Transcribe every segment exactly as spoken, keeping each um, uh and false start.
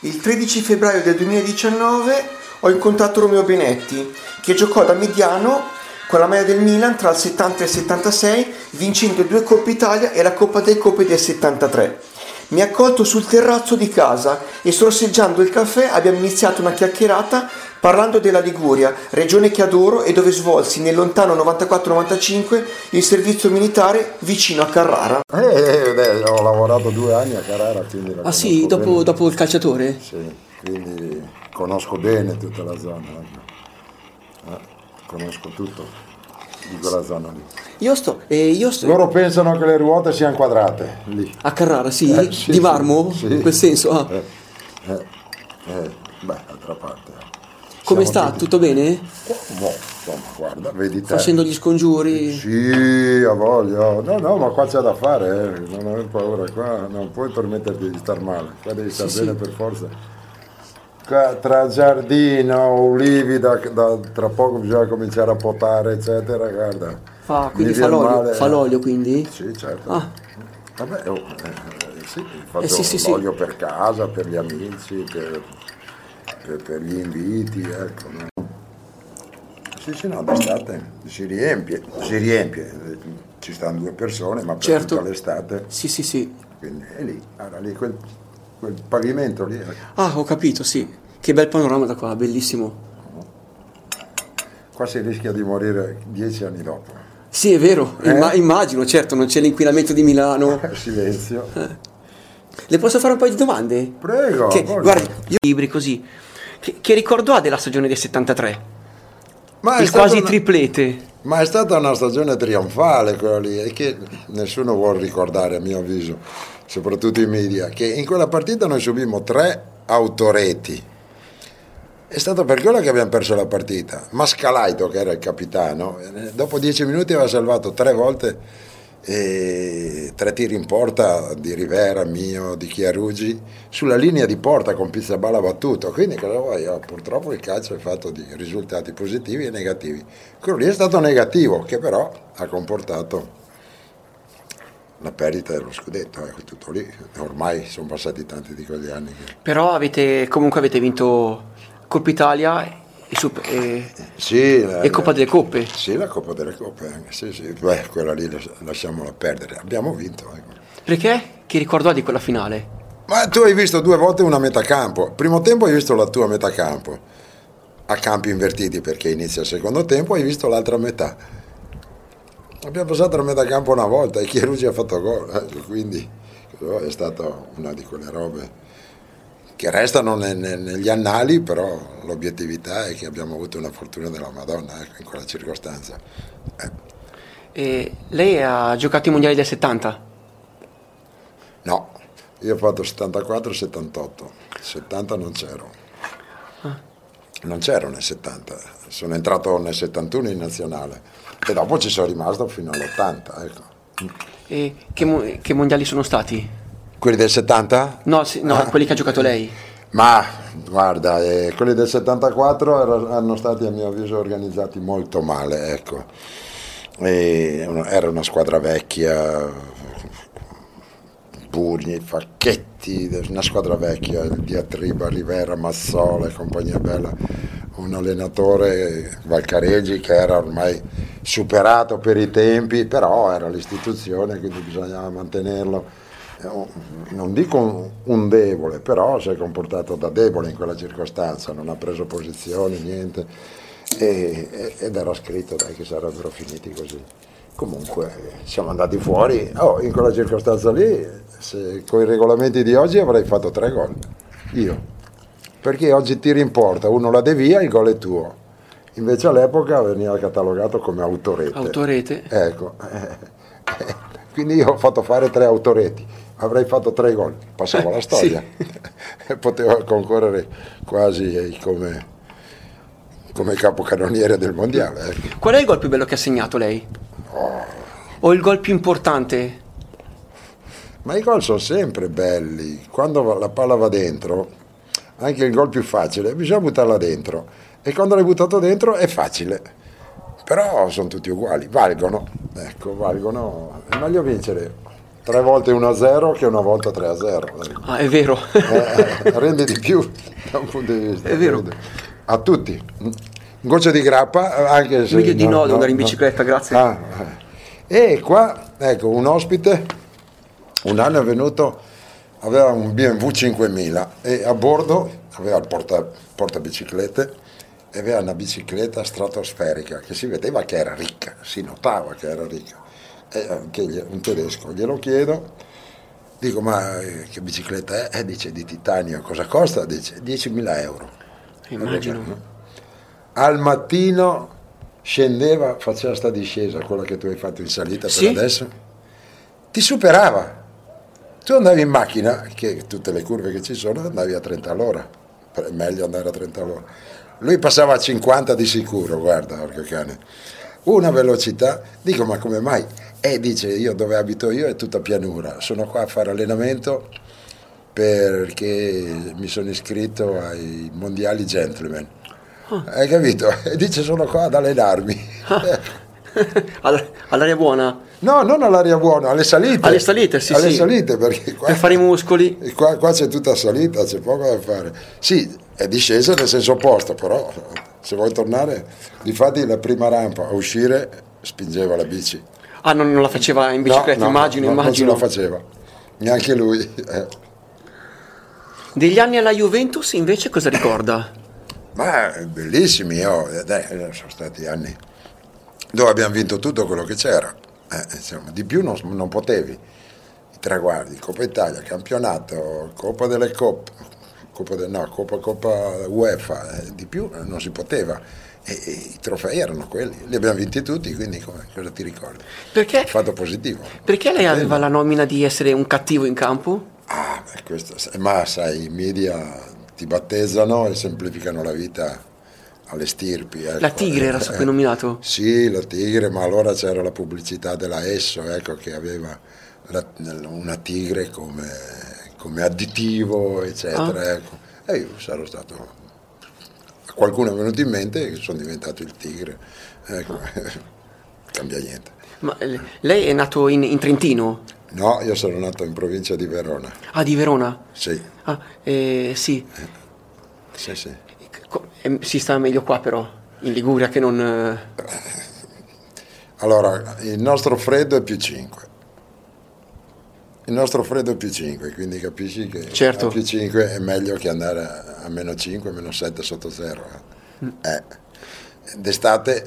Il tredici febbraio del duemiladiciannove ho incontrato Romeo Benetti, che giocò da mediano con la maglia del Milan tra il settanta e il settantasei, vincendo due Coppe Italia e la Coppa delle Coppe del settantatré. Mi ha accolto sul terrazzo di casa e, sorseggiando il caffè, abbiamo iniziato una chiacchierata parlando della Liguria, regione che adoro e dove svolsi nel lontano novantaquattro novantacinque il servizio militare vicino a Carrara. Eh, eh, ho lavorato due anni a Carrara, quindi la Ah sì, dopo, dopo il calciatore? Sì, quindi conosco bene tutta la zona, eh, conosco tutto di quella zona lì. Io sto, eh, io sto... Loro pensano che le ruote siano quadrate lì. A Carrara, sì? Eh, sì di marmo? Sì, in quel senso? Ah. Eh, eh, eh, beh, d'altra parte. Come sta? Tutti... Tutto bene? Boh, insomma, guarda, vedi te. Facendo gli scongiuri? Sì, a voglia. No, no, ma qua c'è da fare, eh. Non aver paura, qua non puoi permetterti di star male, qua devi star sì, bene sì. Per forza. Qua, tra giardino, ulivi, da, da, tra poco bisogna cominciare a potare, eccetera, guarda. Fa, quindi fa l'olio, male, fa l'olio quindi? Sì, certo. Ah. Vabbè, oh, eh, sì, faccio eh, sì, sì, l'olio sì. per casa, per gli amici, per, per, per gli inviti, ecco. No? Sì, sì, no, d'estate si riempie, si riempie, ci stanno due persone, ma per certo. Tutta l'estate. Sì, sì, sì. Quindi è lì, allora, lì quel, quel pavimento lì. Ah, ho capito, sì. Che bel panorama da qua, bellissimo. Qua si rischia di morire dieci anni dopo. Sì, è vero, eh? Imma- immagino, certo, non c'è l'inquinamento di Milano. Silenzio. Eh. Le posso fare un po' di domande? Prego. Che, guardi, io libri così. Che, che ricordo ha della stagione del settantatré? Ma il quasi una, triplete. Ma è stata una stagione trionfale quella lì, e che nessuno vuole ricordare, a mio avviso, soprattutto i media, che in quella partita noi subimmo tre autoreti. È stato per quello che abbiamo perso la partita. Mascalaito, che era il capitano, dopo dieci minuti aveva salvato tre volte, e tre tiri in porta di Rivera, mio, di Chiarugi, sulla linea di porta con Pizzaballa battuto. Quindi cosa vuoi? Oh, purtroppo il calcio è fatto di risultati positivi e negativi. Quello lì è stato negativo, che però ha comportato la perdita dello scudetto, ecco, tutto lì. Ormai sono passati tanti di quegli anni che... Però avete comunque avete vinto Coppa Italia e, super, e, sì, la, e Coppa delle Coppe. Sì, la Coppa delle Coppe anche, sì, sì. Beh, quella lì lasciamola perdere, abbiamo vinto, ecco. Perché? Che ricordo ha di quella finale? Ma tu hai visto due volte una metacampo. Primo tempo hai visto la tua metacampo a campi invertiti, perché inizia il secondo tempo, hai visto l'altra metà. Abbiamo passato la metacampo una volta e Chiarugi ha fatto gol, eh, quindi è stata una di quelle robe che restano ne, ne, negli annali, però l'obiettività è che abbiamo avuto una fortuna della Madonna, ecco, in quella circostanza. Eh. E lei ha giocato i mondiali del settanta? No, io ho fatto settantaquattro settantotto, settanta non c'ero. Ah. Non c'ero nel settanta, sono entrato nel settantuno in nazionale e dopo ci sono rimasto fino all'ottanta. Ecco. E che, che mondiali sono stati? Quelli del settanta? No, sì, no, ah. quelli che ha giocato lei. Ma guarda, eh, quelli del settantaquattro erano, erano stati a mio avviso organizzati molto male, ecco. E era una squadra vecchia, Burgni, Facchetti, una squadra vecchia, Diatriba, Rivera, Mazzola e compagnia bella, un allenatore, Valcareggi, che era ormai superato per i tempi, però era l'istituzione, quindi bisognava mantenerlo. Non dico un debole, però si è comportato da debole in quella circostanza, non ha preso posizione, niente, e, ed era scritto dai, che sarebbero finiti così. Comunque siamo andati fuori, oh, in quella circostanza lì, se, con i regolamenti di oggi avrei fatto tre gol, io, perché oggi tiri in porta, uno la devia, il gol è tuo, invece all'epoca veniva catalogato come autorete. Autorete? Ecco, quindi io ho fatto fare tre autoreti. Avrei fatto tre gol, passavo la storia, sì. Potevo concorrere quasi come, come capocannoniere del mondiale. Ecco. Qual è il gol più bello che ha segnato lei? Oh. O il gol più importante? Ma i gol sono sempre belli, quando la palla va dentro, anche il gol più facile, bisogna buttarla dentro, e quando l'hai buttato dentro è facile, però sono tutti uguali, valgono, ecco, valgono, è meglio vincere tre volte uno a zero che una volta tre a zero. Ah, è vero. Eh, rende di più da un punto di vista. È vero. Rende. A tutti. Un goccio di grappa, anche se... Meglio di no, no, ad andare in no. bicicletta, grazie. Ah, eh. E qua, ecco, un ospite, un anno è venuto, aveva un B M W cinquemila e a bordo aveva il porta, portabiciclette e aveva una bicicletta stratosferica che si vedeva che era ricca, si notava che era ricca. E anche gli- un tedesco, glielo chiedo, dico ma eh, che bicicletta è? E dice di titanio, cosa costa? Dice diecimila euro. Immagino. Al mattino scendeva, faceva sta discesa, quella che tu hai fatto in salita per Sì. adesso, ti superava. Tu andavi in macchina, che tutte le curve che ci sono, andavi a trenta all'ora, è meglio andare a trenta all'ora. Lui passava a cinquanta di sicuro, guarda, porco cane. Una velocità, dico ma come mai? E dice io dove abito io è tutta pianura, sono qua a fare allenamento perché mi sono iscritto ai mondiali gentleman. Hai capito? E dice sono qua ad allenarmi. All- all'aria buona? No, non all'aria buona, alle salite. Alle salite, sì, alle sì. salite, perché qua, Per fare i muscoli? qua, qua c'è tutta salita, c'è poco da fare. Sì, è discesa nel senso opposto, però se vuoi tornare, difatti la prima rampa a uscire spingeva la bici. Ah, non, non la faceva in bicicletta, No, no, immagino, no, immagino. Non ce la faceva, neanche lui. eh. Degli anni alla Juventus invece cosa ricorda? Ma bellissimi, oh, eh, dai, sono stati anni dove abbiamo vinto tutto quello che c'era, eh, insomma, di più non, non potevi, i traguardi, Coppa Italia, campionato, Coppa delle Coppe, Coppa, de, no, Coppa, Coppa UEFA, eh, di più non si poteva, e, e i trofei erano quelli, li abbiamo vinti tutti, quindi come, cosa ti ricordi? Perché, Fatto positivo. perché lei aveva la nomina di essere un cattivo in campo? Ah, beh, questo, ma sai, i media ti battezzano e semplificano la vita alle stirpi. Ecco. La Tigre era soprannominato? Sì, la Tigre, ma allora c'era la pubblicità della Esso, ecco, che aveva la- una tigre come, come additivo, eccetera. Ah. Ecco. E io sarò stato... A qualcuno è venuto in mente che sono diventato il Tigre. Ecco. Cambia niente. Ma eh, lei è nato in, in Trentino? No, io sono nato in provincia di Verona. Ah, di Verona? Sì, Ah, eh, sì. sì, sì. Co- eh, si sta meglio qua però, in Liguria che non... eh, Allora, il nostro freddo è più cinque. Il nostro freddo è più cinque, quindi capisci che Certo. a più cinque è meglio che andare a, a meno cinque, meno sette sotto zero. Eh. Eh. D'estate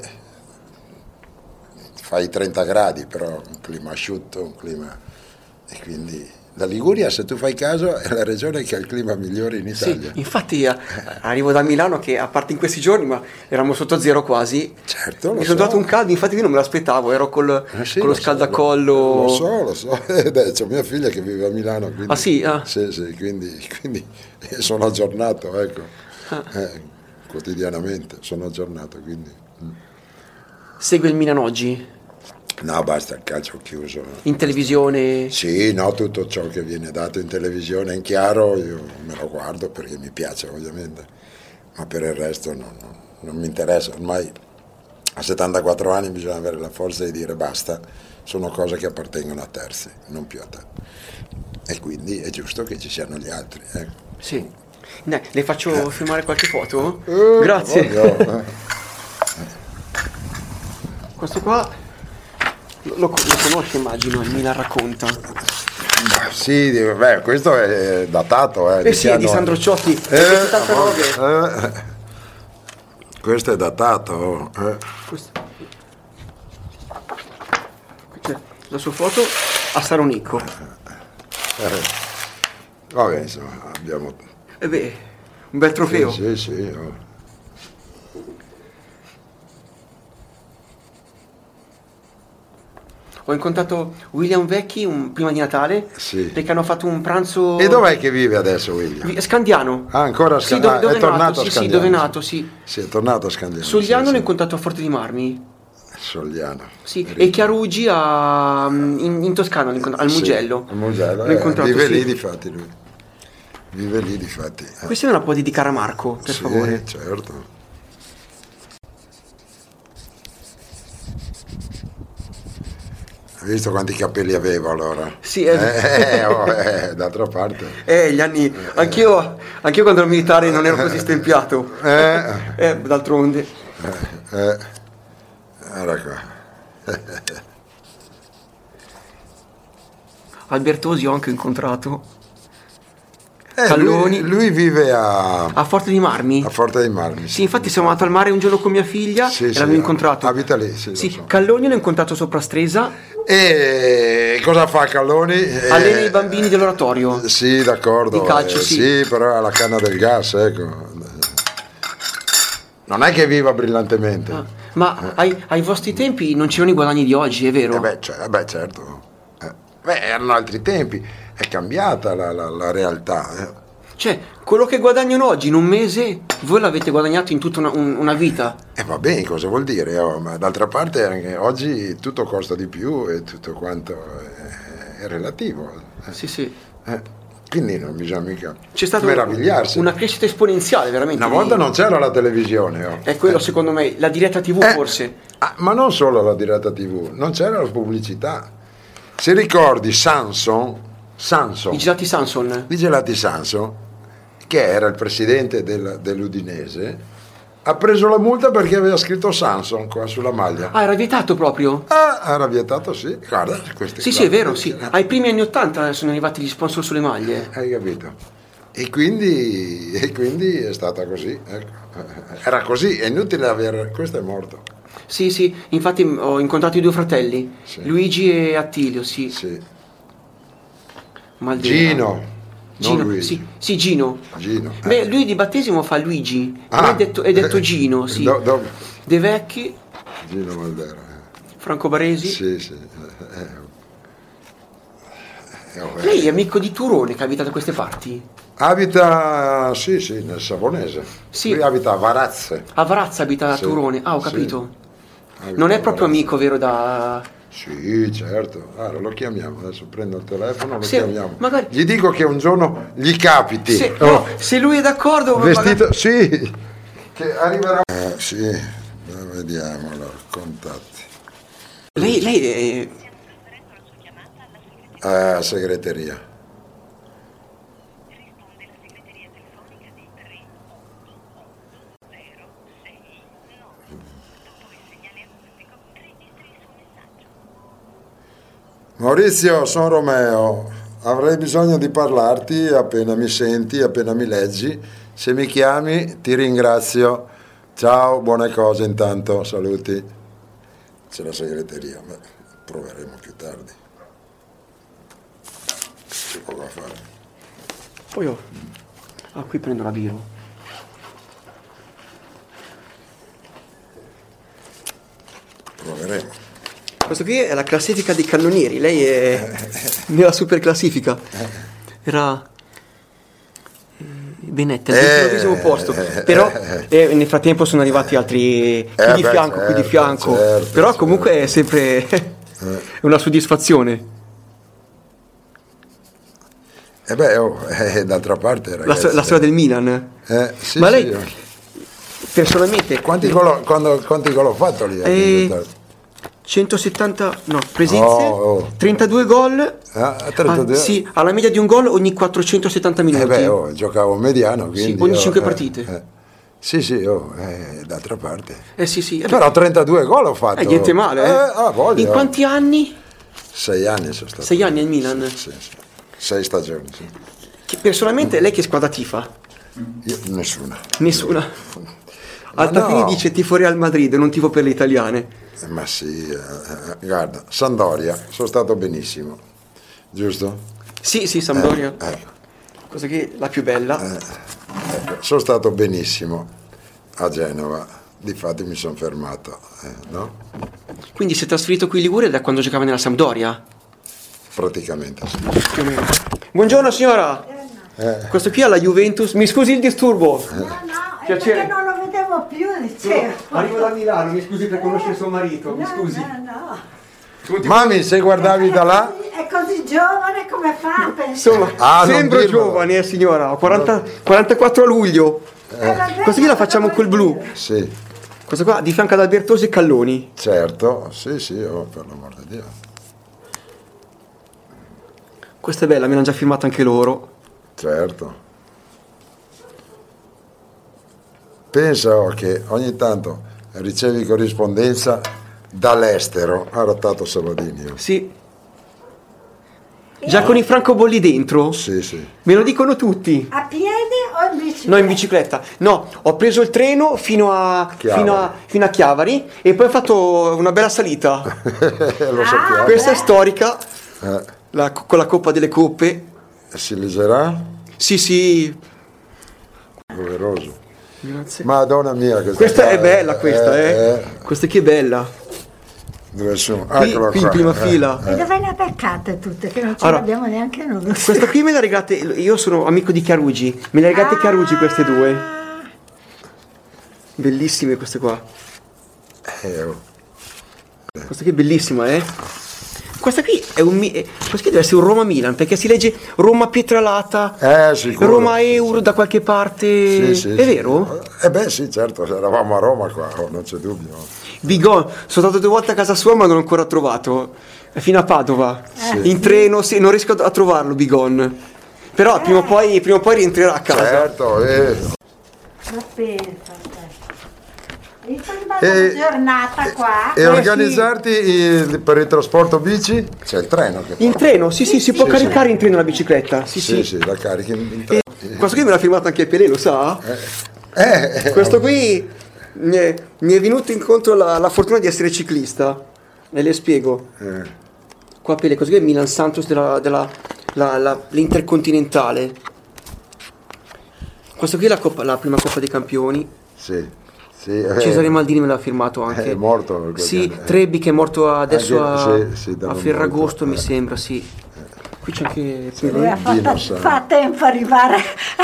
fai trenta gradi, però un clima asciutto, un clima... E quindi la Liguria, se tu fai caso, è la regione che ha il clima migliore in Sì, Italia. infatti eh, arrivo da Milano che a parte in questi giorni, ma eravamo sotto zero quasi. Certo, lo Mi sono so. dato un caldo, infatti io non me l'aspettavo, ero col, Eh sì, con lo so, scaldacollo. Lo so, lo so. Eh, dai, c'ho mia figlia che vive a Milano. Quindi, Ah, sì? Ah. Sì, sì, quindi, quindi sono aggiornato, ecco. Ah. Eh, quotidianamente sono aggiornato, quindi... mm. Segue il Milan oggi? No, basta, il calcio chiuso. In televisione? Sì, no, tutto ciò che viene dato in televisione in chiaro io me lo guardo perché mi piace ovviamente, ma per il resto non, non- non mi interessa. Ormai a settantaquattro anni bisogna avere la forza di dire basta, sono cose che appartengono a terzi, non più a te. E quindi è giusto che ci siano gli altri. Ecco. Sì. Dai, le faccio filmare qualche foto? Eh, Grazie. voglio, eh. Questo qua lo, lo conosce, immagino, il Milan racconta. Sì, beh, questo è datato. Eh, Eh sì, è di che anno Sandro Ciotti, è? Eh, settantanove. eh, questo è datato. eh. Questo. C'è la sua foto a Saronicco. Vabbè, insomma, abbiamo... E beh, un bel trofeo. Sì, sì, sì, oh. Ho incontrato William Vecchi un- prima di Natale, Sì. perché hanno fatto un pranzo... E dov'è che vive adesso William? Vi- Scandiano. Ah, ancora a Sì, Scandiano. dove, dove è tornato nato, a sì, sì, Scandiano. dove è nato, sì. Sì, è tornato a Scandiano. Sogliano sì, l'ho sì. incontrato a Forte di Marmi. Sogliano. Sì, Ricco. e Chiarugi a, in, in Toscana, l'ho incontrato, al Sì, Mugello. al Mugello, L'ho eh, incontrato, vive sì. lì difatti lui. Vive lì difatti. Eh, Questa me la può dedicare a Marco, per sì, favore. certo. Hai visto quanti capelli avevo allora? Sì, eh. Eh, oh, eh, d'altra parte. Eh, gli anni... Anch'io, anch'io quando ero militare non ero così stempiato. Eh, eh d'altronde. Eh, eh. Era qua. Albertosi ho anche incontrato. Eh, Calloni. Lui, lui vive a... A Forte dei Marmi. A Forte dei Marmi. Sì, infatti siamo andati al mare un giorno con mia figlia sì, e sì, l'abbiamo incontrato. Abita lì, sì. Sì, so. Calloni l'ho incontrato sopra Stresa. E cosa fa Calloni? Allena eh, i bambini dell'oratorio. Sì, d'accordo. Di calcio, eh, sì. Sì, però ha la canna del gas, ecco. Non è che viva brillantemente. Ah, ma eh. ai, ai vostri tempi non c'erano i guadagni di oggi, è vero? Eh beh, cioè, beh certo. Eh, beh, erano altri tempi. È cambiata la, la, la realtà. Eh. Cioè, quello che guadagnano oggi in un mese, voi l'avete guadagnato in tutta una, un, una vita. E eh, va bene, cosa vuol dire? Oh, ma d'altra parte anche oggi tutto costa di più e tutto quanto è, è relativo. Eh. Sì, sì. Eh. Quindi non bisogna mica C'è stata meravigliarsi. Una crescita esponenziale, veramente. Una volta di... non c'era la televisione. Oh. È quello, eh. secondo me, la diretta tivù eh. forse. Ah, ma non solo la diretta tivù, non c'era la pubblicità. Se ricordi Samson, Samson I gelati Samson. I gelati Samson, che era il presidente del, dell'Udinese, ha preso la multa perché aveva scritto Samson qua sulla maglia. Ah, era vietato proprio? Ah, era vietato, sì. Guarda, questi sì, sì, è vero, sì. Ai primi anni Ottanta sono arrivati gli sponsor sulle maglie. Hai capito? E quindi, e quindi è stata così. Ecco. Era così, è inutile avere... Questo è morto. Sì, sì, infatti ho incontrato i due fratelli, sì. Luigi e Attilio, sì. Sì. Maldena. Gino. Gino, Luigi. Sì, sì, Gino. Gino. Beh, eh. lui di battesimo fa Luigi, ah, è detto, è detto Gino, sì. Do, do. De Vecchi. Gino Maldera. Franco Baresi. Sì, sì. Eh, eh, Lei è amico di Turone che abita da queste parti? Abita, sì, sì, nel Savonese. Sì. Lui abita a Varazze. A Varazze abita a sì. Turone. Ah, ho sì. capito. Non è proprio amico, vero, da... Sì, certo. Allora, lo chiamiamo, adesso prendo il telefono, lo se, chiamiamo. Magari... Gli dico che un giorno gli capiti. Se, oh. no, se lui è d'accordo... Vestito, magari... sì. Che arriverà... Eh, sì, vediamo, allora, contatti. Lei, lei è... Eh, segreteria. Maurizio, sono Romeo, avrei bisogno di parlarti appena mi senti, appena mi leggi. Se mi chiami ti ringrazio. Ciao, buone cose intanto, saluti. C'è la segreteria, beh, proveremo più tardi. C'è poco da fare. Poi io... Ah, qui prendo la biro. Proveremo. Questo qui è la classifica dei cannonieri, lei è nella super classifica. Era Benetti al ventinovesimo posto, però eh, nel frattempo sono arrivati altri qui eh di beh, fianco, certo, qui di fianco, certo, però certo. Comunque è sempre una soddisfazione. E eh beh, oh, eh, d'altra parte ragazzi, la, la storia del Milan. Eh, sì, Ma lei sì, io... personalmente quanti gol ho, quando, quanti gol ho fatto lì? Eh, centosettanta no, presenze, oh, oh. trentadue gol. Ah, trentadue. Ah, sì, alla media di un gol ogni quattrocentosettanta minuti. Eh beh, oh, giocavo mediano, quindi sì, ogni oh, cinque eh, partite. Eh. Sì, sì, oh, eh, d'altra parte. Eh sì, sì. Eh, però trentadue gol ho fatto. Eh, niente male, eh. eh ah, voglio, In quanti anni? Sei anni sono stato. Sei anni al Milan? Sì, sì, sì. Sei stagioni, sì. Che, personalmente lei che squadra tifa? Io, nessuna. Nessuna. Altafini no. Dice tifo Real Madrid, non tifo per le italiane. Eh, ma sì, eh, guarda, Sampdoria, sono stato benissimo, giusto? Sì, sì, Sampdoria. Eh, eh. Cosa che è la più bella. Eh, ecco, sono stato benissimo a Genova, difatti mi sono fermato, eh, no? Quindi si è trasferito qui in Liguria da quando giocava nella Sampdoria? Praticamente sì. Più o meno. Buongiorno signora. Eh. Questo qui è la Juventus. Mi scusi il disturbo. No, no, piacere. Perché non lo vedevo più, dicevo. No, arrivo da Milano, mi scusi per conoscere suo marito, mi no, scusi. No, no. Mami, se guardavi da là... È così giovane, come fa? Insomma, ah, sembro giovane, eh, signora. Ho quaranta, quarantaquattro a luglio. Eh. Questa qui la facciamo col blu. Sì. Questa qua di fianco ad Albertosi e Calloni. Certo, sì, sì, oh, per l'amor di Dio. Questa è bella, me l'hanno già firmata anche loro. Certo. Pensa oh, che ogni tanto ricevi corrispondenza dall'estero. Ha rattato Saladini. Sì. Già con i francobolli dentro? Sì, sì. Me lo dicono tutti. A piedi o in bicicletta? No, in bicicletta. No, ho preso il treno fino a Chiavari. fino a, fino a Chiavari e poi ho fatto una bella salita. Lo Ah, sappiamo. Questa è beh. storica, Eh, la- con la Coppa delle Coppe. si leggerà? Sì, sì. Doveroso. Grazie. Madonna mia, questa, Questa qua è bella, questa, eh. Questa qui è bella. Dove sono? Qui, Eccolo qui in qua. prima Eh, fila. E dove le ha beccate tutte? Che non ce Allora, l'abbiamo neanche noi. Questa qui me l'ha regalata, io sono amico di Chiarugi, me le ha regalate Chiarugi queste due. Bellissime queste qua. eh, oh. Questa qui è bellissima, eh. Questa qui è un mi- eh, questa qui deve essere un Roma-Milan, perché si legge Roma Pietralata, Eh, sicuro. Roma Euro da qualche parte. Sì, sì, è sì. vero? Eh beh sì, certo, eravamo a Roma qua, oh, non c'è dubbio. Bigon, sono stato due volte a casa sua ma non l'ho ancora trovato. È fino a Padova. Sì. In treno, sì, non riesco a trovarlo, Bigon. Però prima o poi, prima o poi rientrerà a casa. Certo, eh. Ma pensa te. E poi una E- giornata qua. E Eh, organizzarti il- per il trasporto bici? C'è il treno che In porta. treno, sì, sì, si può Sì, caricare sì. in treno la bicicletta. Sì, Sì, sì. sì, la carichi in, in treno. Questo qui me l'ha firmato anche Pelé, lo sa? Eh, eh, Questo qui mi è, mi è venuto incontro la, la fortuna di essere ciclista. E le spiego. eh, Qua Pelé, questo qui è Milan Santos della, della la- la- l'Intercontinentale. Questo qui è la, coppa- la prima Coppa dei Campioni. sì, sì, eh, Cesare Maldini me l'ha firmato anche. è morto. Sì, Trebbi che è morto adesso Anche- a, sì, sì, da a non Ferragosto molto, mi eh. sembra, sì. Qui c'è anche Lui Pelé, ha Dino fatto, sa. fa tempo a arrivare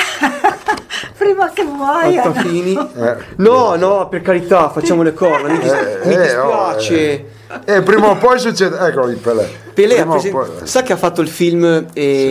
prima che muoia. Altafini. Eh. No, no, per carità, facciamo le corna, mi, dis- Eh, mi eh, oh, dispiace. E prima o poi succede, ecco il Pelé. Pelé ha Prima o presen- poi- sa che ha fatto il film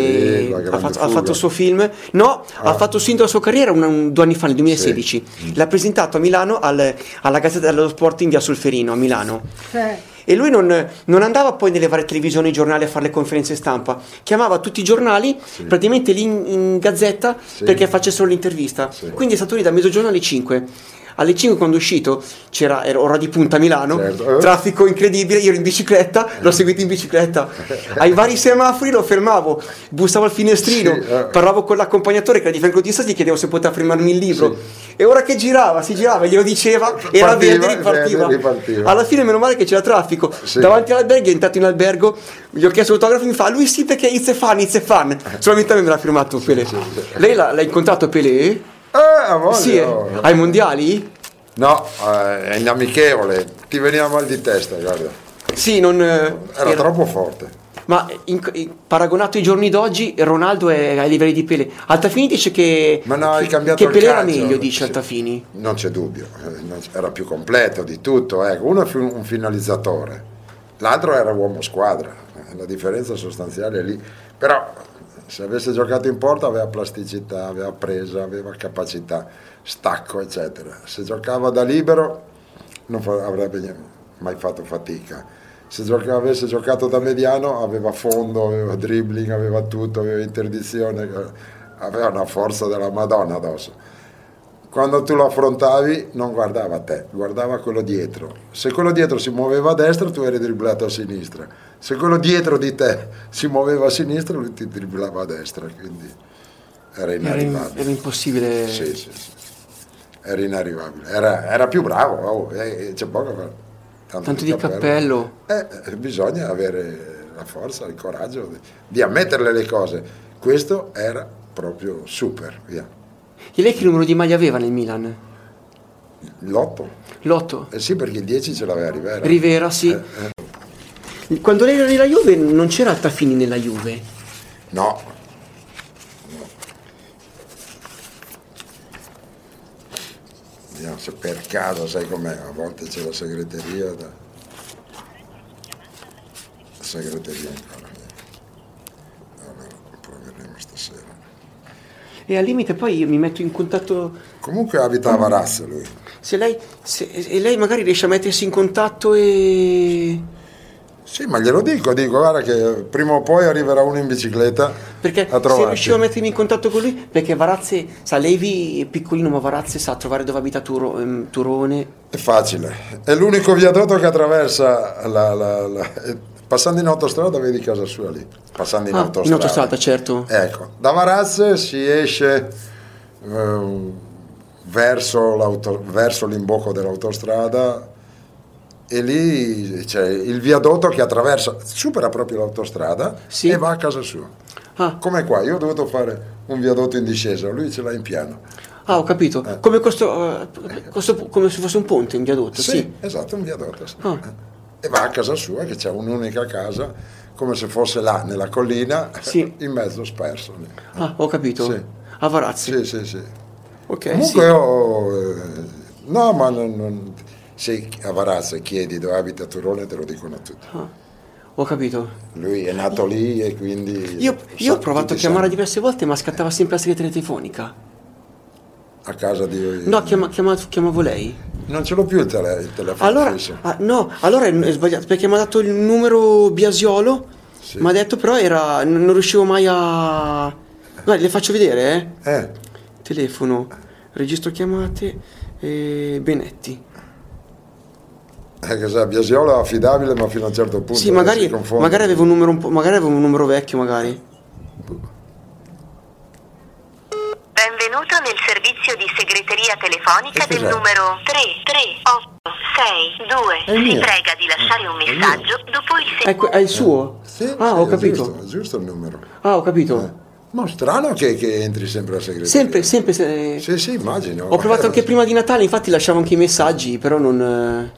e Sì, La ha, Grande fatto, ha Fuga. fatto il suo film? No, ha fatto il sintomo della sua carriera un, un- due anni fa, nel duemilasedici. L'ha presentato a Milano al- alla Gazzetta dello Sport in via Solferino a Milano. Sì. E lui non, non andava poi nelle varie televisioni, i giornali a fare le conferenze stampa, chiamava tutti i giornali praticamente lì in, in gazzetta perché facessero l'intervista. Quindi è stato lì da mezzogiorno alle cinque. Alle cinque quando è uscito c'era, era ora di punta a Milano, Certo. traffico incredibile, io ero in bicicletta, l'ho seguito in bicicletta. Ai vari semafori lo fermavo, bussavo al finestrino, Sì, eh. parlavo con l'accompagnatore che era di fianco di sé, gli chiedevo se poteva fermarmi il libro. E ora che girava, si girava, glielo diceva, era Partiva, verde, ripartiva. verde, ripartiva. Alla fine meno male che c'era traffico. Sì. Davanti all'albergo, è entrato in albergo, gli ho chiesto l'autografo, mi fa lui sì perché it's a fan, it's a fan. Solamente a me me l'ha firmato Pelé. Lei l'ha, l'ha incontrato Pelé? Eh, a voglia, Sì, eh. oh. Ai mondiali? No, eh, è inamichevole, ti veniva mal di testa, guarda. Sì, non... eh, Era era- troppo forte. Ma in- in- paragonato ai giorni d'oggi, Ronaldo è ai livelli di Pelé. Altafini dice che, Ma no, hai che, cambiato che il Pelé era calcio. meglio, dice Sì. Altafini. Non c'è dubbio, eh, non- era più completo di tutto. Ecco. Uno è fi- un finalizzatore, l'altro era uomo squadra, eh, la differenza sostanziale è lì. Però se avesse giocato in porta aveva plasticità, aveva presa, aveva capacità, stacco, eccetera. Se giocava da libero non fa- avrebbe nie- mai fatto fatica. Se gioca- avesse giocato da mediano aveva fondo, aveva dribbling, aveva tutto, aveva interdizione, eh, aveva una forza della Madonna addosso. Quando tu lo affrontavi non guardava te, guardava quello dietro. Se quello dietro si muoveva a destra tu eri dribblato a sinistra. Se quello dietro di te si muoveva a sinistra lui ti dribblava a destra, quindi era Era, in- inarrivabile. era impossibile. Sì, sì, sì. Era inarrivabile. Era, era più bravo, oh, eh, c'è poco da fare. Tanto di cappello. Eh, eh, bisogna avere la forza, il coraggio di, di ammetterle le cose. Questo era proprio super, via. E lei che numero di maglia aveva nel Milan? L'otto. L'otto. Eh sì, perché il dieci ce l'aveva Rivera. Rivera, sì. Eh, Quando lei era nella Juve non c'era Altafini nella Juve. No. Vediamo se per caso, sai com'è, a volte c'è la segreteria. Da... La segreteria ancora. Allora, proveremo stasera. E al limite poi io mi metto in contatto. Comunque abita a Varazze lui. Se lei, se, e lei magari riesce a mettersi in contatto e. Sì, ma glielo dico, dico, guarda che prima o poi arriverà uno in bicicletta perché a trovarti. se riuscivo a mettermi in contatto con lui, perché Varazze, sa, Levi è piccolino, ma Varazze sa trovare dove abita Turo, ehm, Turone. È facile, è l'unico viadotto che attraversa la, la, la, passando in autostrada vedi casa sua lì, passando in Ah, autostrada. in autostrada, certo. Ecco, da Varazze si esce eh, verso, l'auto, verso l'imbocco dell'autostrada e lì c'è il viadotto che attraversa, supera proprio l'autostrada, sì, e va a casa sua. Ah. Come qua, io ho dovuto fare un viadotto in discesa, lui ce l'ha in piano. Ah, ho capito, eh. come, questo, uh, questo, come se fosse un ponte, un viadotto. Sì, sì. esatto, un viadotto. Sì. Ah. E va a casa sua, che c'è un'unica casa, come se fosse là, nella collina, sì, in mezzo sperso. Ah, ho capito. Sì. A Varazze. Sì, sì, sì. Okay, comunque sì. Ho... No, ma non... non... se a Varazze chiedi dove abita Turone te lo dicono tutti. Ah, ho capito. Lui è nato lì e quindi... Io, io ho provato a chiamare diverse volte ma scattava sempre la segreteria telefonica. A casa di... No, chiama, chiama, chiamavo lei. Non ce l'ho più il, tele, il telefono allora, fisso. Ah, no, allora è sbagliato perché mi ha dato il numero Biasiolo, sì, mi ha detto però era, non riuscivo mai a... Guarda, le faccio vedere, eh? Eh. Telefono, registro chiamate, eh, Benetti. Eh, che sa, Biasiolo è affidabile ma fino a un certo punto. Sì, magari, magari avevo un numero un po', magari avevo un numero vecchio, magari. Benvenuto nel servizio di segreteria telefonica del numero tre tre otto sei due. Si prega di lasciare un messaggio dopo il secondo. Ecco, è il suo? Sì, ah, sì, ho è capito. Giusto, è giusto il numero. Ah, ho capito. Eh. Ma strano che, che entri sempre alla segreteria. Sempre, sempre. Se... Sì, sì, immagino. Ho provato anche prima di Natale, infatti lasciavo anche i messaggi, però non...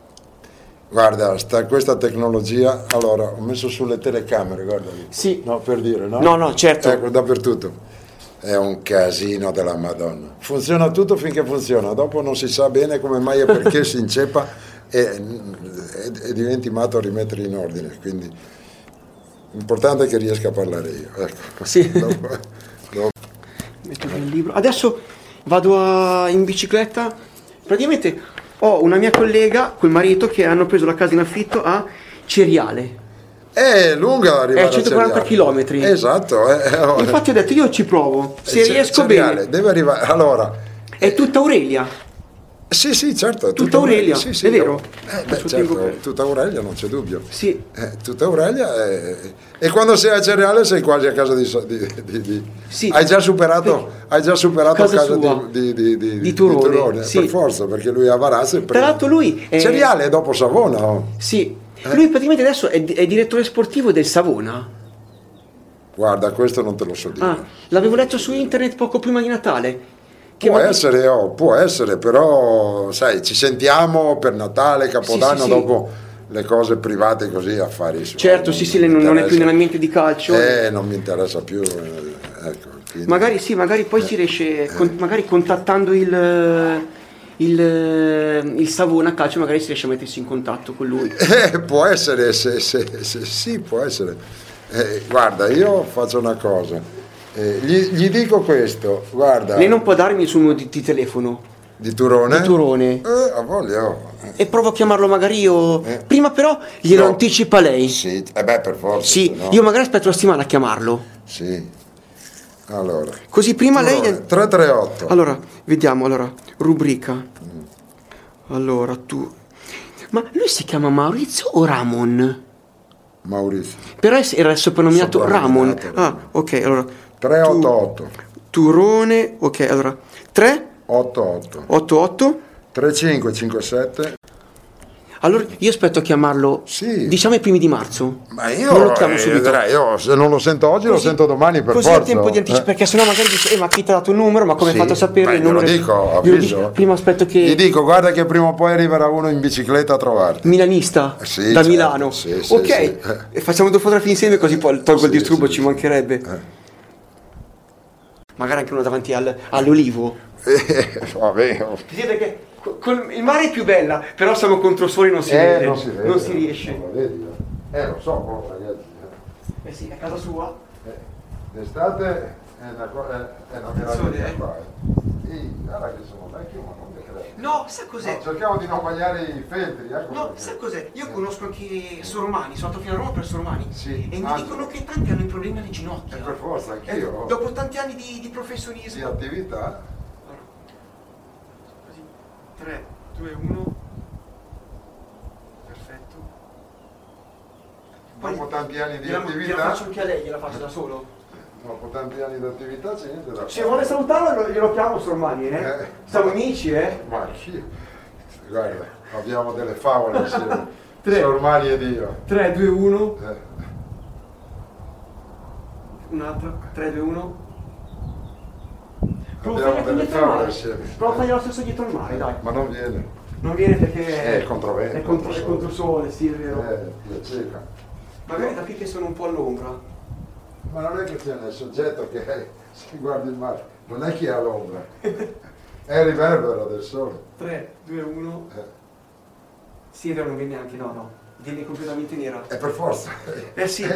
Guarda, sta questa tecnologia, allora, ho messo sulle telecamere, guarda lì. Sì. No, per dire, no? No, no, certo. Ecco, dappertutto. È un casino della Madonna. Funziona tutto finché funziona, dopo non si sa bene come mai e perché si inceppa e, e, e diventi matto a rimettere in ordine, quindi l'importante è che riesca a parlare io. Ecco. Sì. Dopo, dopo. Metto il libro. Adesso vado a, in bicicletta, praticamente ho una mia collega col marito che hanno preso la casa in affitto a Ceriale. È lunga arrivare è centoquaranta chilometri. Esatto. Eh, Infatti ho detto io ci provo, se C- riesco Ceriale, bene. Deve arrivare, allora. È tutta Aurelia. Sì, sì, certo. È tutta, tutta Aurelia, sì, sì, è vero? Eh, beh, certo, tutta Aurelia, non c'è dubbio. Sì. Eh, tutta Aurelia è... E quando sei a Ceriale sei quasi a casa di... di, di, di... Sì. Hai già superato, hai già superato casa, casa sua. di, di, di, di Turone, di Turone sì, per forza, perché lui a Varazze... Tra l'altro lui... È... Ceriale è dopo Savona, oh. Sì. Eh? Lui praticamente adesso è, è direttore sportivo del Savona. Guarda, questo non te lo so dire. Ah, l'avevo letto su internet poco prima di Natale. Che può essere, oh, può essere, però sai, ci sentiamo per Natale, Capodanno, sì, sì, dopo sì, le cose private così, affari su. Certo, sì, sì, non, non è più nell'ambiente di calcio. Eh, non mi interessa più. Eh, ecco, quindi... Magari sì, magari poi eh, si riesce, eh. con, magari contattando il... Il, il Savona Calcio magari si riesce a mettersi in contatto con lui. Eh, può essere, se, se, se, sì, può essere. Eh, guarda, io faccio una cosa, eh, gli, gli dico questo, guarda. Lei non può darmi il suo numero di, di telefono? Di Turone? Di Turone. Eh, a voglia. Oh. E provo a chiamarlo magari io. Eh. Prima però glielo no. anticipa lei. Sì, eh beh, per forza. Sì, no? Io magari aspetto la settimana a chiamarlo. Sì. Allora, così prima Turone, lei tre tre otto. Allora, vediamo, allora, rubrica. Mm. Allora, tu. Ma lui si chiama Maurizio o Ramon? Maurizio. Però era soprannominato Ramon. Ramon. Ah, ok, allora. tre otto otto. Turone, ok, allora. tre otto otto. otto otto. tre cinque cinque sette. Allora io aspetto a chiamarlo, sì, diciamo i primi di marzo. Ma io non lo chiamo subito. Eh, io se non lo sento oggi, così, lo sento domani per così forza. Così ho tempo di anticipare, eh. perché sennò magari dice, eh ma chi ti ha dato il numero, ma come hai sì, fatto a sapere il numero? Lo dico, avviso. Prima aspetto che... Gli dico, guarda che prima o poi arriverà uno in bicicletta a trovarti. Milanista, sì, da certo, Milano. Sì, sì, ok, sì. E facciamo due fotografie insieme così poi tolgo sì, il disturbo, sì, ci mancherebbe. Eh. Magari anche uno davanti al, all'olivo. Eh, vabbè. Sì, perché con, il mare è più bella, però siamo contro soli, non si eh, vede, non si, vede, non si riesce. Non lo vedi, eh, lo so, però, ragazzi. Eh sì, è casa sua. Eh, d'estate è una, è, è una meraviglia qua. Eh. Sì, guarda che sono vecchio, ma non mi credo. No, sa cos'è? No, cerchiamo di non bagnare i feltri, ecco. No, perché. sa cos'è? Io conosco anche Sormani, sono andato fino a Roma per Sormani. Sì, e mi anche. dicono che tanti hanno i problemi alle ginocchia. Eh, per forza, anch'io. Eh, dopo tanti anni di, di professionismo. Di attività. Allora, così, tre, due, uno. Perfetto. Dopo tanti anni di gliela, attività. gliela faccio anche a lei, gliela faccio da solo. Dopo tanti anni di attività c'è niente da fare. Se vuole salutarlo glielo chiamo Sormani, eh? Eh. Siamo amici, eh? Ma anch'io. Guarda, abbiamo delle favole insieme. Tre. Sormani ed io. tre, due, uno. Eh. Un'altra. tre, due, uno. Prova a Abbiamo farglielo delle dietro al favole mare. insieme. Prova a farglielo lo stesso dietro al mare, dai. Ma non viene. Non viene perché È controvento, è contro, è contro contro sole, sì, è vero. Eh, piaceva. Magari da qui che sono un po' all'ombra. Ma non è che c'è nel soggetto che è, se guardi il mare, non è chi è all'ombra, è il riverbero del sole. tre, due, uno. Eh. Sì, è vero, non viene neanche, no, no. Viene completamente nera. È per forza. Eh sì.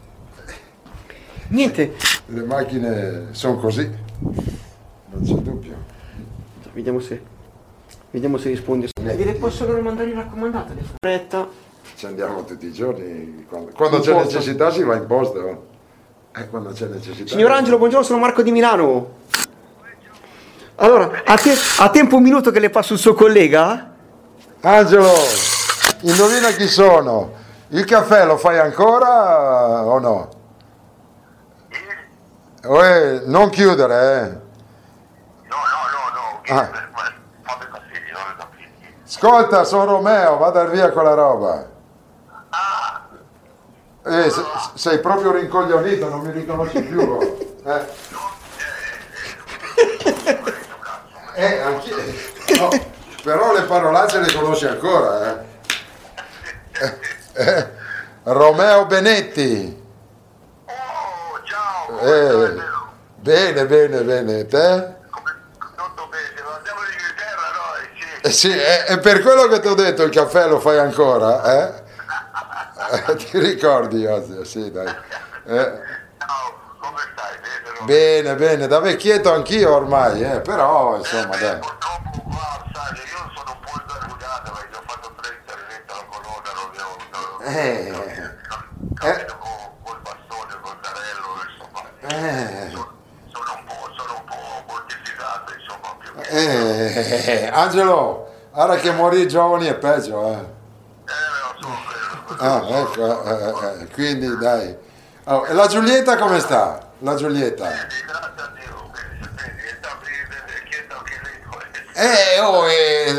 Niente. Le macchine sono così, non c'è dubbio. Vediamo se. Vediamo se risponde. E le possono mandare in raccomandata adesso. Fretta. Ci andiamo tutti i giorni, quando, quando In c'è posta. necessità si va in posta. E quando c'è necessità. Signor Angelo, buongiorno, sono Marco di Milano. Allora, ha, te- ha tempo un minuto che le passo il suo collega? Angelo, indovina chi sono? Il caffè lo fai ancora o no? Uè, non chiudere, eh. No, no, no, no, Ah. fate consigli, non da figli. Ascolta, sono Romeo, vada via con la roba. Eh, se- sei proprio rincoglionito, non mi riconosci più. Eh, eh anche, no, però le parolacce le conosci ancora, eh. Eh, eh, Romeo Benetti. Oh, ciao, Eh, bene, bene, bene. Te? tutto bene, ma andiamo in Inghilterra noi, sì. Eh, sì, è, è per quello che ti ho detto, il caffè lo fai ancora, eh? Eh, ti ricordi, Ozio? Sì, dai. Eh, Ciao, come stai, Pedro? bene, bene, da vecchietto anch'io ormai, eh, però insomma, Eh, dai. beh, purtroppo qua, sai, io sono un po' esagerato perché ho fatto tre interventi alla colonna, non ne ho... Eh, Capito, con col bastone, col carrello, insomma. eh, Sono, sono un po', sono un po' mortificato, insomma, più che... eh, Angelo, ora che morì giovani è peggio, eh. Eh, lo so, quello. Ah, ecco, eh, eh, quindi dai. Oh, e la Giulietta come sta? La Giulietta? Grazie a Dio, vedi, è da vecchietto anche lei. Eh, oh,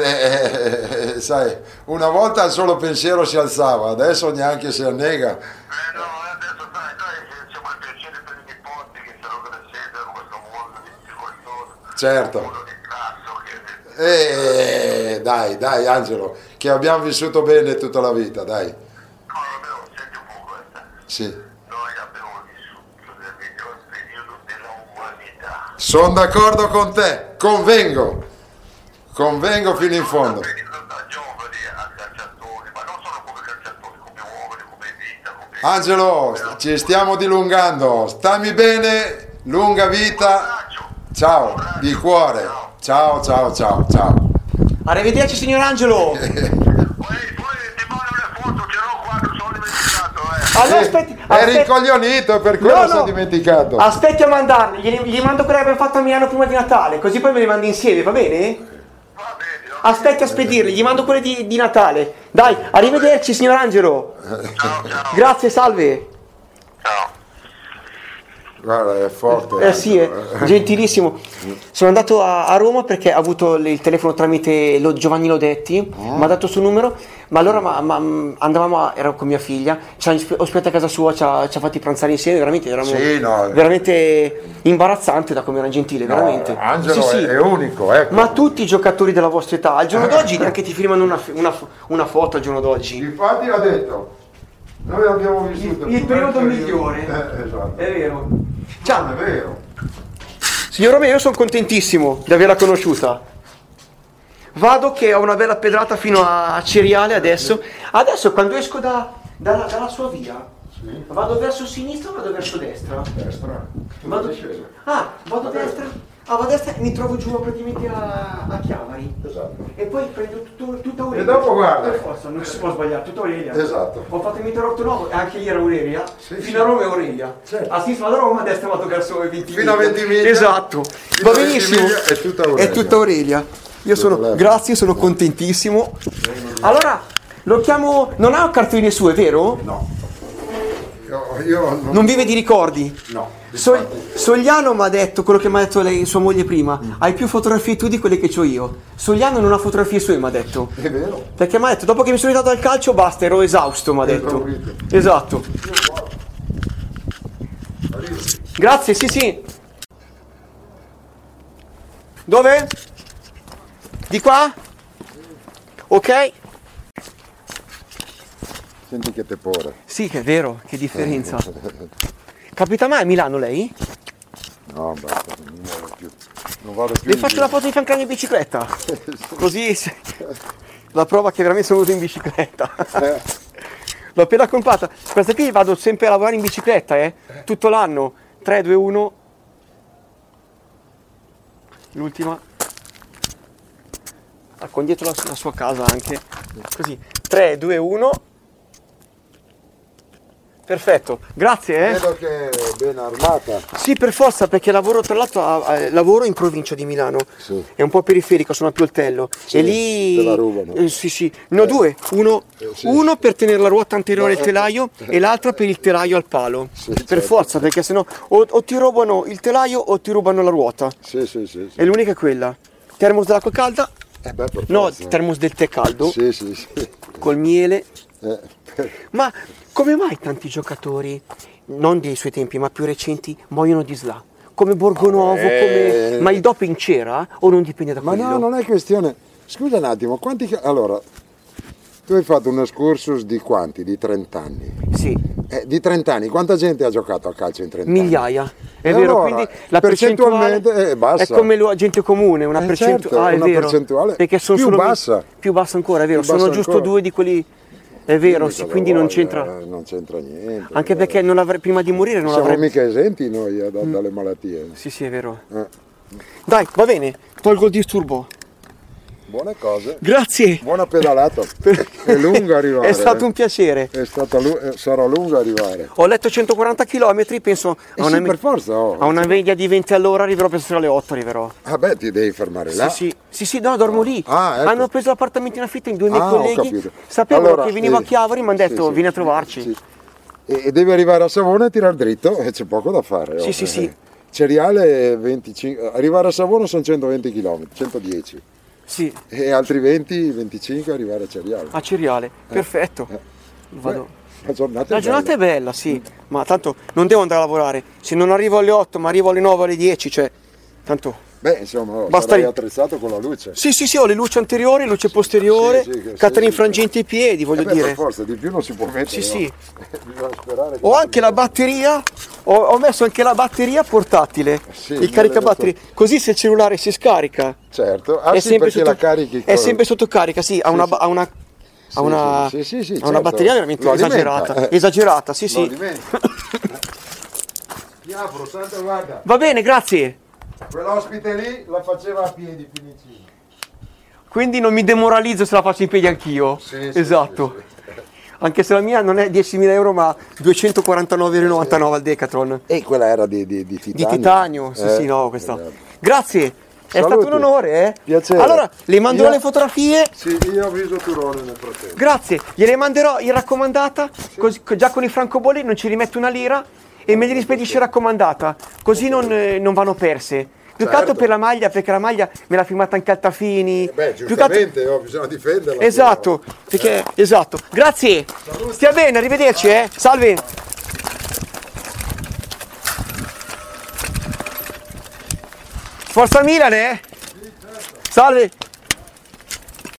eh, eh, sai, una volta il solo pensiero si alzava, adesso neanche si annega. Eh no, adesso dai, noi siamo il piacere per i nipoti che stanno crescendo in questo mondo di difficoltoso. Certo. Uno di cazzo che... Eh, dai, dai, Angelo, che abbiamo vissuto bene tutta la vita, dai. No, almeno senti un po' questa. Sì. Noi abbiamo vissuto nel miglior periodo della umanità. Sono d'accordo con te, convengo. Convengo fino in fondo. Vedi, da giovani a calciatori, ma non solo come calciatori, come uomini, come vita, come... Angelo, ci stiamo dilungando, stammi bene, lunga vita. Ciao, di cuore. Ciao, ciao, ciao, ciao. Arrivederci, signor Angelo. Poi, poi ti mando le foto, ce l'ho qua, non sono dimenticato, eh. Allora, Eh, aspetti, è aspetti. rincoglionito, è per quello No, che si no. è dimenticato. Aspetti a mandarli, gli, gli mando quelle che abbiamo fatto a Milano prima di Natale, così poi me le mandi insieme, va bene? Va bene, no? Aspetti a spedirli, gli mando quelle di, di Natale. Dai, arrivederci, signor Angelo. Ciao, ciao. Grazie, salve. Ciao. Guarda, è forte. Eh sì, è gentilissimo. Sono andato a, a Roma perché ha avuto il, il telefono tramite lo, Giovanni Lodetti, mi ha dato il suo numero, ma allora ma, ma, andavamo, a, ero con mia figlia, ci ha ospitato a casa sua, ci ha, ci ha fatti pranzare insieme, veramente eravamo Sì, no. veramente imbarazzante da come era gentile, No, veramente. Angelo Sì, è, sì. è unico, ecco. Ma tutti i giocatori della vostra età, al giorno d'oggi neanche ti filmano una, una, una foto al giorno d'oggi. Infatti ha detto, noi abbiamo vissuto Il, il più periodo bello migliore, Eh, esatto. è vero. Ciao, Ciao. è vero. Signor Romeo, io sono contentissimo di averla conosciuta. Vado che ho una bella pedrata fino a Ceriale adesso. Adesso quando esco da, dalla, dalla sua via, Sì. vado verso sinistra o vado verso destra? Destra. Tu Vado... sei sceso. Ah, vado a Vabbè. destra? Ah, vado a destra e mi trovo giù praticamente a, a Chiavari. Esatto. E poi prendo tutto, tutta Aurelia. E dopo guarda. Per forza, non si può sbagliare, tutta Aurelia. Esatto. Ho fatto il metro otto nove, anche ieri Aurelia. Sì, fino sì. a Roma e Aurelia. Certo. A sinistra vado a Roma, a destra vado verso venti Fino a venti miglia. Esatto. Fino Va a venti benissimo. miglia è tutta Aurelia. È tutta Aurelia. Io sono, Tutto grazie, sono contentissimo. Allora, lo chiamo, non ha cartoline sue, vero? No. Io, io non... Non vive di ricordi? No. So- Sogliano mi ha detto quello che mi ha detto lei, sua moglie prima, hai più fotografie tu di quelle che ho io. Sogliano non ha fotografie sue, mi ha detto. È vero. Perché mi ha detto, dopo che mi sono ritrovato al calcio, basta, ero esausto, mi ha detto. Esaurito. Esatto. Grazie, sì, sì. Dove? Di qua? Ok? Senti che tepore. Sì, è vero, che differenza. Capita mai a Milano lei? No, basta, non vado più. Non vado più. Le in faccio giro. la foto di Fancani in bicicletta. Così se- la prova che veramente sono venuto in bicicletta. Eh, L'ho appena comprata. Questa qui vado sempre a lavorare in bicicletta, eh. Tutto l'anno. tre, due, uno. L'ultima. Ah, con dietro la, la sua casa anche. Così. tre, due, uno. Perfetto. Grazie, eh. Vedo che è ben armata. Sì, per forza, perché lavoro tra l'altro a- a- lavoro in provincia di Milano. Sì. È un po' periferico, sono a Pioltello. Sì, e lì. te la rubano. Eh, sì, sì. No, due. Uno, Eh, sì. uno per tenere la ruota anteriore No, al telaio eh, e l'altra per il telaio al palo. Sì, per certo. forza, perché sennò o, o ti rubano il telaio o ti rubano la ruota. Sì, sì, sì. sì. E l'unica è quella. Termos dell'acqua calda. Eh beh, per No, forza. termos del tè caldo. Sì, sì, sì. Col miele. Eh, Ma come mai tanti giocatori, non dei suoi tempi, ma più recenti, muoiono di S L A? Come Borgonovo, Eh. come... Ma il doping c'era o non dipende da Ma quello? no, non è questione. Scusa un attimo, quanti. ca- Allora, tu hai fatto un excursus di quanti? Di trenta anni. Sì, Eh, di trenta anni, quanta gente ha giocato a calcio in trenta anni? migliaia. È E vero, allora, quindi la percentuale percentualmente, eh, bassa. è come la gente comune, una Eh, percentuale. certo, ah, è una vero. percentuale Perché sono più solo bassa. Più bassa ancora, è vero. Più Sono bassa giusto ancora. due di quelli. È vero, Quindi sì, cosa quindi non vuoi, c'entra. eh, non c'entra niente. Anche eh. perché non avre- prima di morire non siamo avrebbe. mica esenti noi eh, da- dalle malattie. Sì, sì, è vero. Eh, Dai, va bene, tolgo il disturbo. buone cose. Grazie. Buona pedalata. È lungo arrivare. È stato eh. un piacere. È stata lu- eh, sarà lungo arrivare. Ho letto centoquaranta chilometri, penso Eh a una, sì, me- per forza. Oh. a una media di venti all'ora arriverò, penso alle otto arriverò. Ah beh, ti devi fermare là. Sì, sì, sì, sì, no, dormo lì. Ah, ecco. Hanno preso l'appartamento in affitto in due miei Ah, ho colleghi. capito. Sapevano Allora, che venivo eh, a Chiavari, mi hanno detto sì, sì, vieni a trovarci. sì. E, e devi arrivare a Savona e tirare dritto e c'è poco da fare. Sì, oh. sì, sì. Eh, Ceriale venticinque, arrivare a Savona sono centoventi chilometri, centodieci. Sì, E altri venti, venticinque arrivare a Ceriale. a Ceriale, perfetto. Vado. La giornata, La è giornata bella. è bella, sì, ma tanto non devo andare a lavorare. Se non arrivo alle otto, ma arrivo alle nove, alle dieci, cioè, tanto. Beh, insomma, oh, Basta sarai ri- attrezzato con la luce. Sì, sì, sì, ho le luci anteriori, luce posteriore, Sì, sì, che- catena sì, infrangente ai piedi, voglio Eh beh, dire. per forza, di più non si può mettere. Sì, no? sì. Bisogna sperare che- Ho anche la batteria, ho, ho messo anche la batteria portatile, Sì, il me caricabatterie, l'hai così se il cellulare si scarica. Certo, ah è sì, sempre perché sotto, la carichi è con- sempre sotto carica, sì, ha una, sì. ha una, ha Sì, una, sì, sì, sì, ha certo. una batteria veramente Lo alimenta, esagerata, eh. esagerata, sì, Lo sì. alimenta. Ti apro, tanto guarda, Va bene, grazie. quell'ospite lì la faceva a piedi Finicino. Quindi non mi demoralizzo se la faccio in piedi anch'io. Sì, sì, Esatto. sì, Anche se la mia non è diecimila euro, ma duecentoquarantanove virgola novantanove al Decathlon. E quella era di, di, di Di titanio. titanio, sì, Eh, sì, no, questa. esatto. Grazie, è Saluti. stato un onore, eh. Piacere. Allora, le manderò Io- le fotografie. Sì, io ho avviso Turone nel frattempo. Grazie, gliele manderò in raccomandata, così, già con i francobolli non ci rimetto una lira e me li rispedisce raccomandata, così non, eh, non vanno perse. Più che altro Certo. per la maglia, perché la maglia me l'ha firmata anche Altafini. Eh beh, Più che altro- giustamente, oh, bisogna difenderla. Esatto, perché, esatto. Grazie, stia bene, arrivederci, eh. Salve. Forza Milan, eh. Salve.